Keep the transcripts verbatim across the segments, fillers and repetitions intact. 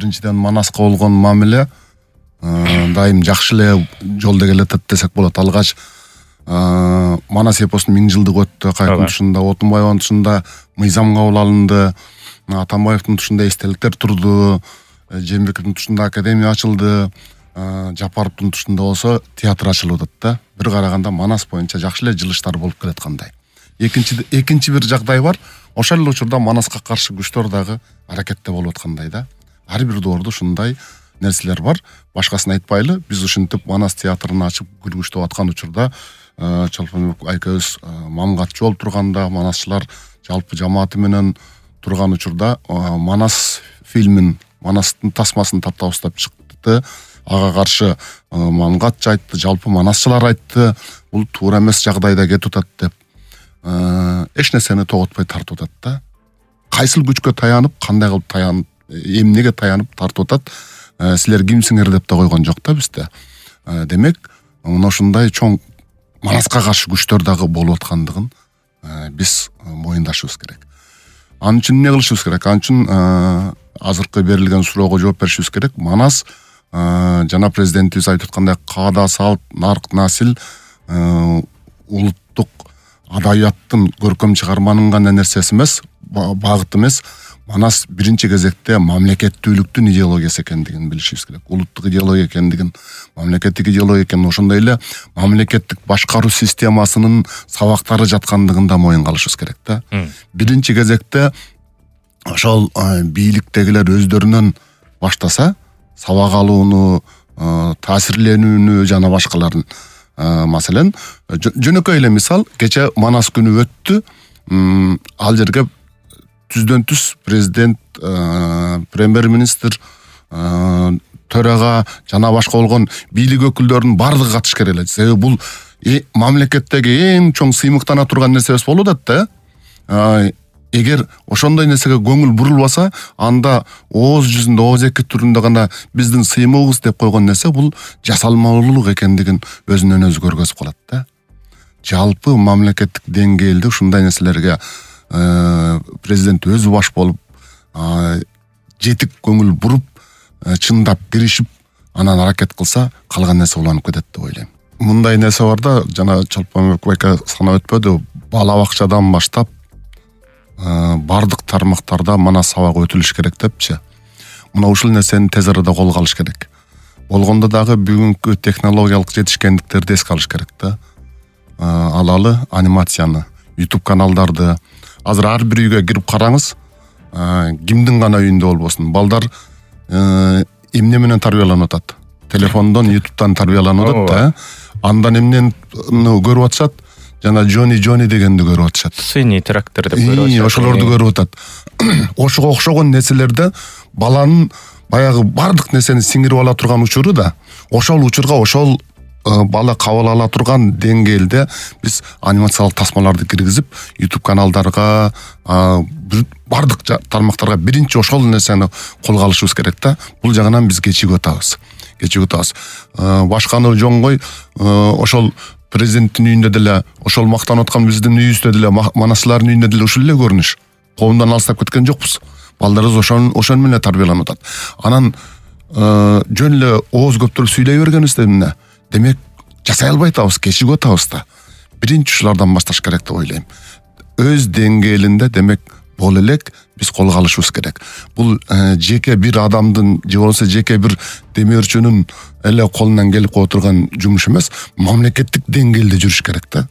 биринчиден Манаска болгон мамиле дайым жакшы эле жолдо келатат десек болот. Алгач Манас эпосунун миң жылдыгы өттү, кайрын тушунда Отунбаевдин тушунда мыйзам кабыл алынды, Атамбаевдин тушунда эстеликтер турду, Жээнбековдун тушунда академия ачылды, Жапаровдун тушунда болсо театр ачылып атат да. Бир караганда Манас боюнча жакшы эле жылыштар болуп келаткандай. Экинчи экинчи бир жагдай бар. Ошол эле учурда Манаска каршы күчтөр дагы аракетте болуп аткандай да. Ар бир доордо ушундай нерселер бар. Башкасын айтпайлы, биз ушинтип Манас театрын ачып күлгүчтөп аткан учурда Чолпонбек айкебиз мамгатчы болуп турганда, манасчылар жалпы жамааты менен турган учурда Манас фильмин, Манастын тасмасын таптап уктап чыкты. Ага каршы мамгатчы айтты, жалпы манасчылар айтты, бул туура эмес жагдайда кетип атат деп. Эч нерсени тоготпой тартып атат да. Кайсыл күчкө таянып, кандай кылып таянып, эмнеге таянып тартып атат? Силер кимсиңер деп да койгон жок да бизде. Демек, мына ушундай чоң Манаска каршы күчтөр дагы болуп аткандыгын биз моюндашыбыз керек. Анын үчүн эмне кылышыбыз керек? Анын үчүн азыркы берилген суроого жооп беришибиз керек. Манас жана президентибиз айтып аткандай каада салт, нарк, насил улуттук адабияттын көркөм чыгарманын гана нерсеси эмес, багыты эмес. Манас биринчи кезекте мамлекеттүүлүктүн идеологиясы экендигин билишибиз керек. Улуттук идеология экендигин, мамлекеттик идеология экенин, ошондой эле мамлекеттик башкаруу системасынын сабактары жаткандыгын да моюнга алышыбыз керек да. Биринчи кезекте ошол бийликтегилер өздөрүнөн баштаса, сабак алууну, таасирленүүнү жана башкаларын. Маселен, жөнөкөй эле мисал, кече Манас күнү өттү. Ал жерге түздөн түз президент, премьер-министр, төрага жана башка болгон бийлик өкүлдөрүнүн баардыгы катышкер эле. Себеби бул мамлекеттеги эң чоң сыймыктана турган нерсебиз болуп атат да. Эгер ошондой нерсеге көңүл бурулбаса, анда ооз жүзүндө, ооз эки түрүндө гана биздин сыймыгыбыз деп койгон нерсе бул жасалмалуулук экендигин өзүнөн өзү көргөзүп калат да. Жалпы мамлекеттик деңгээлде ушундай нерселерге президент өзү баш болуп, жетик көңүл буруп, чындап киришип, анан аракет кылса, калган нерсе уланып кетет деп ойлойм. Мындай нерсе бар да, жана Чолпонбек байка санап өтпөдү, бала бакчадан баштап бардык тармактарда Манас сабак өтүлүш керек депчи. Мына ушул нерсени тез арада колго алыш керек. Болгондо дагы бүгүнкү технологиялык жетишкендиктерди эске алыш керек да. Алалы анимацияны, YouTube каналдарды, азыр ар бир үйгө кирип караңыз, кимдин гана үйүндө болбосун, балдар эмне менен тарбияланып атат? Телефондон, YouTube'дан тарбияланып атат да. Андан эмнени көрүп атышат? Жана Джони Джони дегенди көрүп атышат. Сыйный трактор деп көрүп атышат. Ошолорду көрүп атат. Ошого окшогон нерселерде баланын баягы бардык нерсени сиңирип ала турган учуру да, ошол учурга ошол бала кабыл ала турган деңгээлде биз анимациялык тасмаларды киргизип, YouTube каналдарга, бардык тармактарга биринчи ошол нерсени колго алышыбыз керек да. Бул жагынан биз кечигип атабыз. Кечигип атабыз. Башканы жоңгой ошол президенттин үйүндө деле, ошол мактанып аткан биздин үйүбүздө деле, манасчылардын үйүндө деле ушул эле көрүнүш. Коомдон алыстап кеткен жокпуз. Балдарыбыз ошон ошон менен тарбияланып атат. Анан жөн эле ооз көптүрүп сүйлөй бергенибизде эмне? Демек, жасай албай атабыз, кечигип атабыз да. Биринчи ушулардан башташ керек деп ойлойм. Өз деңгээлинде, демек, бул элек биз колго алышыбыз керек. Бул жеке бир адамдын, же болбосо жеке бир демөөрчүнүн эле колунан келип кое турган жумуш эмес, мамлекеттик деңгээлде жүрүш керек да.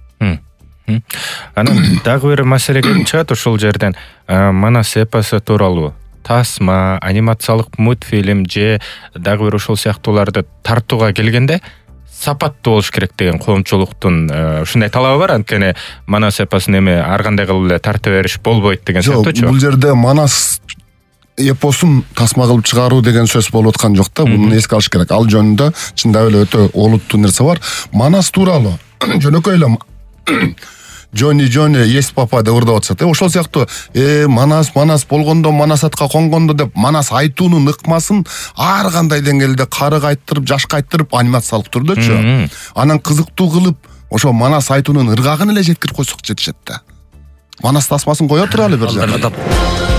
Анан дагы бир маселе келип чыгат ошол жерден. Манас эпосу тууралуу тасма, анимациялык мультфильм же дагы бир ошол сыяктууларды тартууга келгенде сапаттуу болуш керек деген коомчулуктун ушундай талабы бар. Анткени Манас эпосун эми ар кандай кылып эле тарта бериш болбойт деген сыяктуучу. Бул жерде Манас эпосун тасма кылып чыгаруу деген сөз болуп аткан жок да. Буну эске алыш керек. Ал жөнүндө чындап эле өтө олуттуу нерсе бар. Манас тууралуу жөнөкөй эле Джони Джони есть папа деп ырдап атышат. Ошол сыяктуу э Манас Манас болгондо, Манас атка конгондо деп Манас айтуунун ыкмасын ар кандай деңгээлде карыг айттырып, жашка айттырып анимациялык түрдөчү. Анан кызыктуу кылып ошо Манас айтуунун ыргагын эле жеткирип койсок жетишет да. Манас тасмасын кое туралы бир жерде.